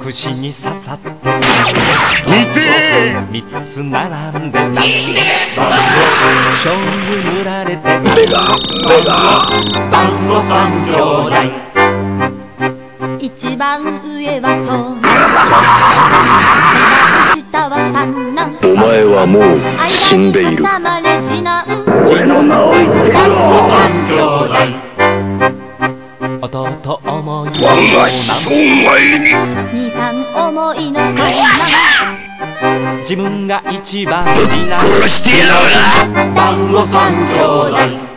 串に刺さって見て三つ並んでた醤油塗られて団子三兄弟一番上は長男下は三男お前はもう死んでいる。 間に挟まれ次男俺の名を言って団子ろ。 三兄弟弟思いの我が子孫前に二三思いの三男自分が一番次男殺してやる。 団子三兄弟